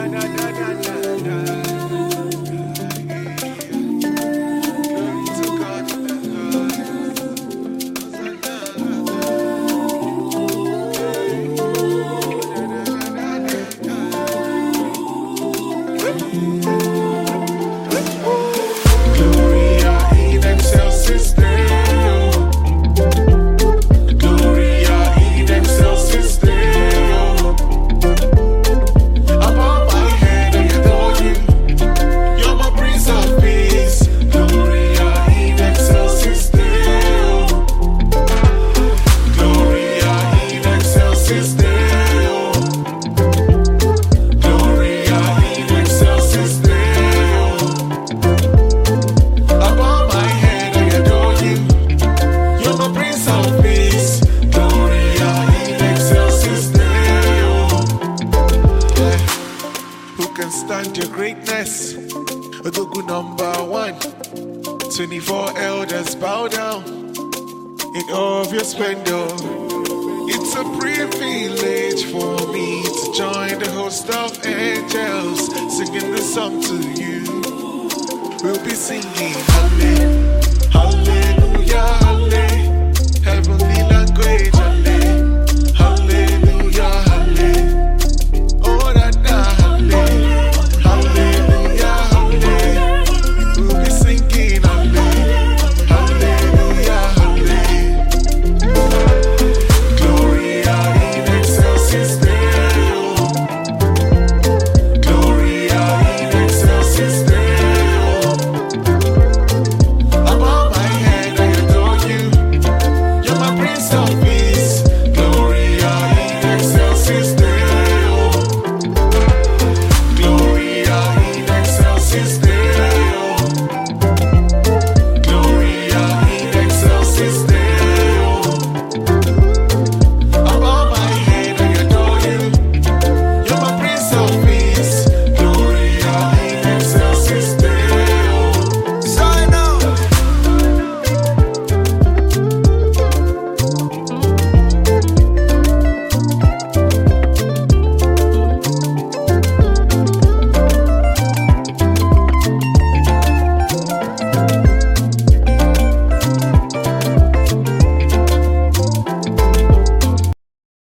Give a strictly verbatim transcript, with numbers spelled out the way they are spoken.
Stand your greatness, Odogu number one. twenty-four elders bow down in awe of your splendor. It's a privilege for me to join the host of angels, singing this song to you. We'll be singing hallelujah, hallelujah, hallelujah.